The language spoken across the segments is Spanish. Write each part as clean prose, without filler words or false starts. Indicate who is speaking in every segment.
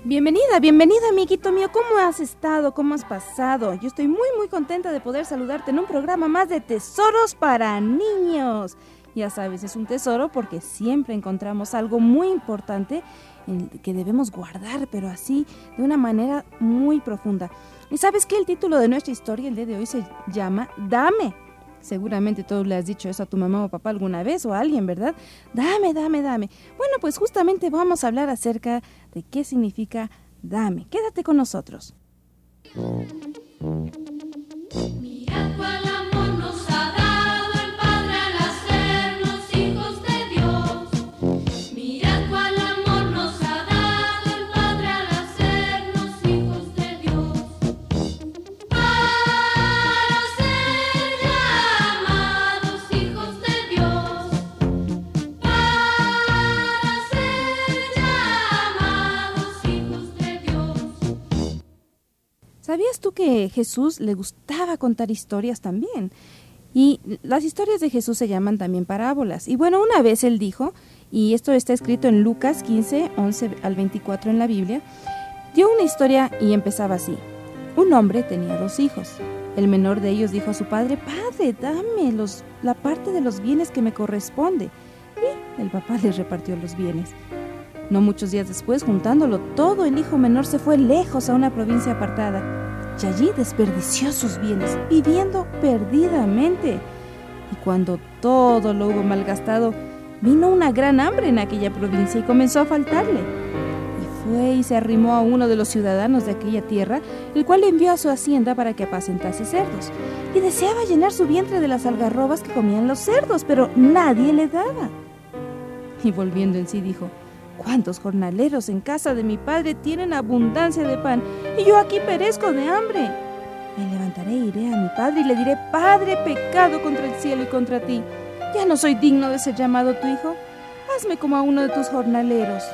Speaker 1: Bienvenida, bienvenida, amiguito mío. ¿Cómo has estado? ¿Cómo has pasado? Yo estoy muy contenta de poder saludarte en un programa más de Tesoros para Niños. Ya sabes, es un tesoro porque siempre encontramos algo muy importante que debemos guardar, pero así, de una manera muy profunda. ¿Y sabes qué? El título de nuestra historia el día de hoy se llama Dame. Seguramente tú le has dicho eso a tu mamá o papá alguna vez o a alguien, ¿verdad? Dame, dame, dame. Bueno, pues justamente vamos a hablar acerca de qué significa dame. Quédate con nosotros.
Speaker 2: Mirad cuál amor nos ha dado el Padre al hacernos hijos de Dios. Mirad cuál amor nos ha dado el Padre al hacernos hijos de Dios. Para ser llamados hijos de Dios. Para ser llamados hijos de Dios.
Speaker 1: ¿Sabías tú que Jesús le gustaba contar historias también? Y las historias de Jesús se llaman también parábolas. Y bueno, una vez él dijo, y esto está escrito en Lucas 15, 11 al 24 en la Biblia, dio una historia y empezaba así. Un hombre tenía 2 hijos. El menor de ellos dijo a su padre: «Padre, dame la parte de los bienes que me corresponde». Y el papá le repartió los bienes. No muchos días después, juntándolo todo, el hijo menor se fue lejos a una provincia apartada y allí desperdició sus bienes, viviendo perdidamente. Y cuando todo lo hubo malgastado, vino una gran hambre en aquella provincia y comenzó a faltarle. Y fue y se arrimó a uno de los ciudadanos de aquella tierra, el cual le envió a su hacienda para que apacentase cerdos. Y deseaba llenar su vientre de las algarrobas que comían los cerdos, pero nadie le daba. Y volviendo en sí dijo: «¿Cuántos jornaleros en casa de mi padre tienen abundancia de pan, y yo aquí perezco de hambre? Me levantaré e iré a mi padre y le diré: Padre, he pecado contra el cielo y contra ti. Ya no soy digno de ser llamado tu hijo. Hazme como a uno de tus jornaleros».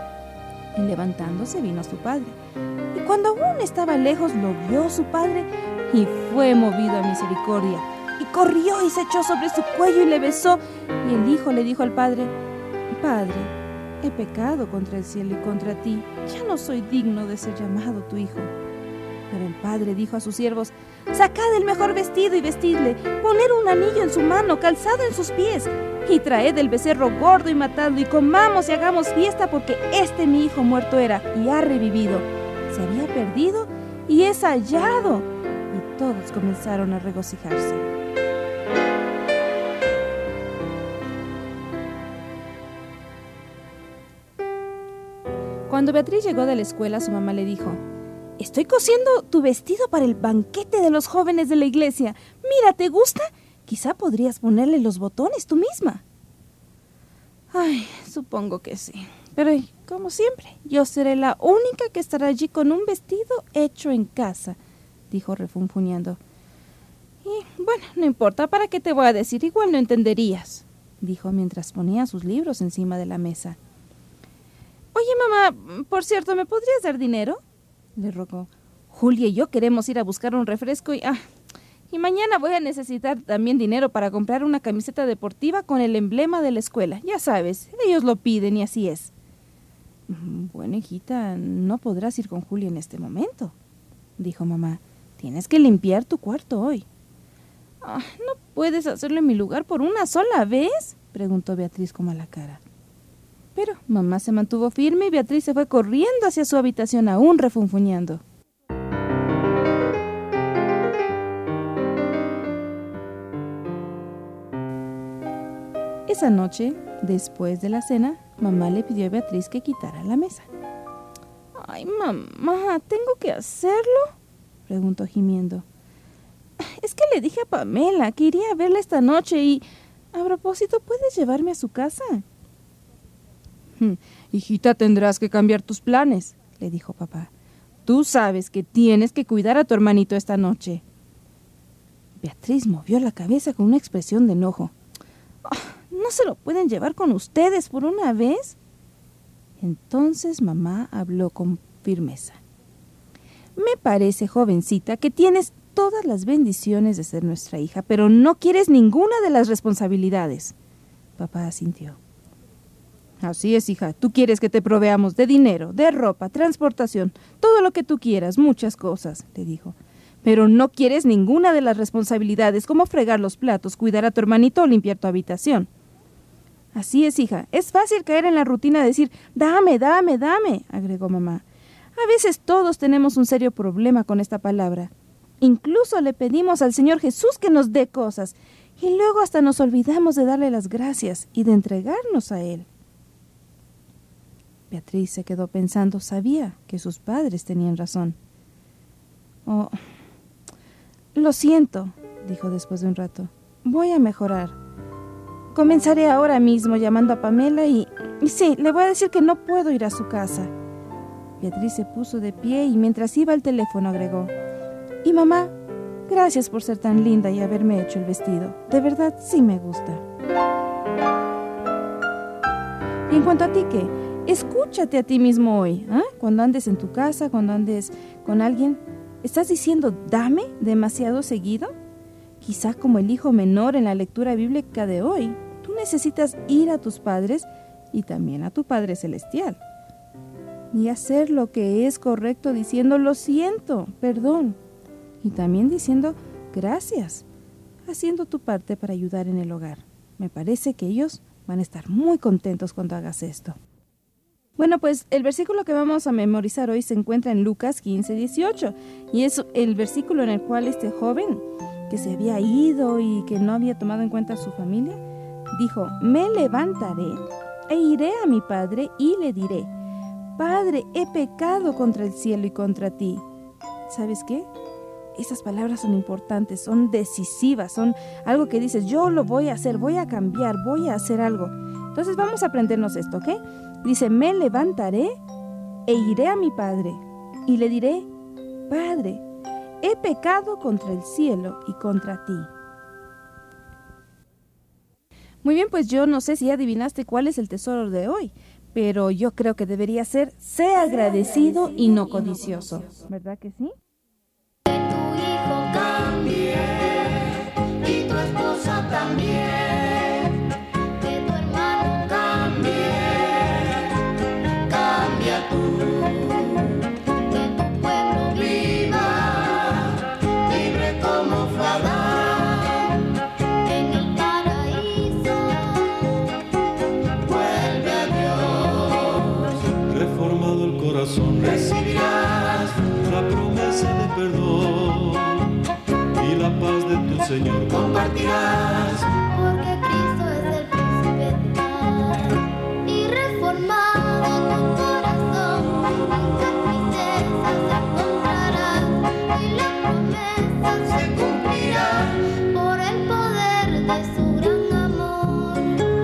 Speaker 1: Y levantándose vino a su padre. Y cuando aún estaba lejos, lo vio su padre y fue movido a misericordia. Y corrió y se echó sobre su cuello y le besó. Y el hijo le dijo al padre: «Padre, he pecado contra el cielo y contra ti. Ya no soy digno de ser llamado tu hijo». Pero el padre dijo a sus siervos: «Sacad el mejor vestido y vestidle, poned un anillo en su mano, calzado en sus pies, y traed el becerro gordo y matadlo, y comamos y hagamos fiesta, porque mi hijo muerto era y ha revivido. Se había perdido y es hallado». Y todos comenzaron a regocijarse. Cuando Beatriz llegó de la escuela, su mamá le dijo: «Estoy cosiendo tu vestido para el banquete de los jóvenes de la iglesia. Mira, ¿te gusta? Quizá podrías ponerle los botones tú misma». «Ay, supongo que sí. Pero, como siempre, yo seré la única que estará allí con un vestido hecho en casa», dijo refunfuñando. «Y, bueno, no importa, ¿para qué te voy a decir? Igual no entenderías», dijo mientras ponía sus libros encima de la mesa. «Oye, mamá, por cierto, ¿me podrías dar dinero?», le rogó. «Julia y yo queremos ir a buscar un refresco y mañana voy a necesitar también dinero para comprar una camiseta deportiva con el emblema de la escuela. Ya sabes, ellos lo piden y así es». «Bueno, hijita, no podrás ir con Julia en este momento», dijo mamá. «Tienes que limpiar tu cuarto hoy». «¿No puedes hacerlo en mi lugar por una sola vez?», preguntó Beatriz con mala cara. Pero mamá se mantuvo firme y Beatriz se fue corriendo hacia su habitación aún refunfuñando. Esa noche, después de la cena, mamá le pidió a Beatriz que quitara la mesa. «Ay, mamá, ¿tengo que hacerlo?», preguntó gimiendo. «Es que le dije a Pamela que iría a verla esta noche y, a propósito, ¿puedes llevarme a su casa?». «Hijita, tendrás que cambiar tus planes», le dijo papá. «Tú sabes que tienes que cuidar a tu hermanito esta noche». Beatriz movió la cabeza con una expresión de enojo. «¿No se lo pueden llevar con ustedes por una vez?». Entonces mamá habló con firmeza. «Me parece, jovencita, que tienes todas las bendiciones de ser nuestra hija, pero no quieres ninguna de las responsabilidades». Papá asintió. Así es, hija. Tú quieres que te proveamos de dinero, de ropa, transportación, todo lo que tú quieras, muchas cosas, le dijo. Pero no quieres ninguna de las responsabilidades, como fregar los platos, cuidar a tu hermanito o limpiar tu habitación. Así es, hija. Es fácil caer en la rutina de decir, dame, dame, dame, agregó mamá. A veces todos tenemos un serio problema con esta palabra. Incluso le pedimos al Señor Jesús que nos dé cosas, y luego hasta nos olvidamos de darle las gracias y de entregarnos a Él. Beatriz se quedó pensando, sabía que sus padres tenían razón. Oh, lo siento, dijo después de un rato. Voy a mejorar. Comenzaré ahora mismo llamando a Pamela y sí, le voy a decir que no puedo ir a su casa. Beatriz se puso de pie y mientras iba al teléfono agregó, y mamá, gracias por ser tan linda y haberme hecho el vestido. De verdad sí me gusta. Y en cuanto a ti, ¿qué? Escúchate a ti mismo hoy, ¿eh? Cuando andes en tu casa, cuando andes con alguien, ¿estás diciendo dame demasiado seguido? Quizá como el hijo menor en la lectura bíblica de hoy, tú necesitas ir a tus padres y también a tu Padre Celestial. Y hacer lo que es correcto diciendo lo siento, perdón. Y también diciendo gracias, haciendo tu parte para ayudar en el hogar. Me parece que ellos van a estar muy contentos cuando hagas esto. Bueno, pues el versículo que vamos a memorizar hoy se encuentra en Lucas 15:18 y es el versículo en el cual este joven que se había ido y que no había tomado en cuenta a su familia, dijo, me levantaré e iré a mi padre y le diré, Padre, he pecado contra el cielo y contra ti. ¿Sabes qué? Esas palabras son importantes, son decisivas, son algo que dices, yo lo voy a hacer, voy a cambiar, voy a hacer algo. Entonces vamos a aprendernos esto, ¿ok? Dice, me levantaré e iré a mi padre y le diré, Padre, he pecado contra el cielo y contra ti. Muy bien, pues yo no sé si adivinaste cuál es el tesoro de hoy, pero yo creo que debería ser, sé agradecido y no codicioso. ¿Verdad que sí?
Speaker 2: Que tu hijo cambie y tu esposa también, que tu hermano cambie, cambia tú, que tu pueblo viva libre como fue Adán en el paraíso, vuelve a Dios.
Speaker 3: Reformado el corazón recibirás la promesa de perdón y la paz de tu Señor compartirás.
Speaker 2: Porque Cristo es el príncipe de paz y reformado tu corazón, muchas tristezas encontrarás y la promesa se cumplirá por el poder de su gran amor.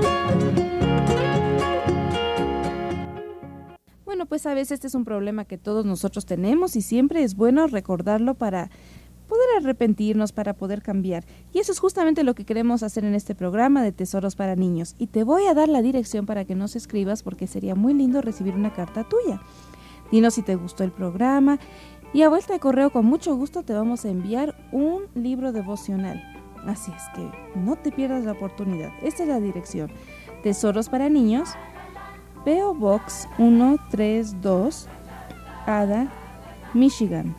Speaker 1: Bueno, pues a veces este es un problema que todos nosotros tenemos y siempre es bueno recordarlo para poder arrepentirnos, para poder cambiar. Y eso es justamente lo que queremos hacer en este programa de Tesoros para Niños. Y te voy a dar la dirección para que nos escribas porque sería muy lindo recibir una carta tuya. Dinos si te gustó el programa y a vuelta de correo con mucho gusto te vamos a enviar un libro devocional. Así es que no te pierdas la oportunidad. Esta es la dirección. Tesoros para Niños, P.O. Box 132, Ada, Michigan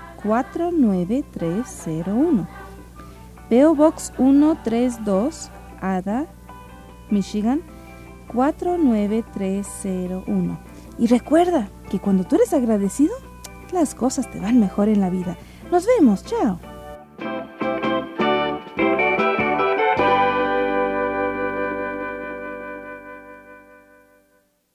Speaker 1: 49301. P.O. Box 132, Ada, Michigan 49301. Y recuerda que cuando tú eres agradecido, las cosas te van mejor en la vida. Nos vemos, chao.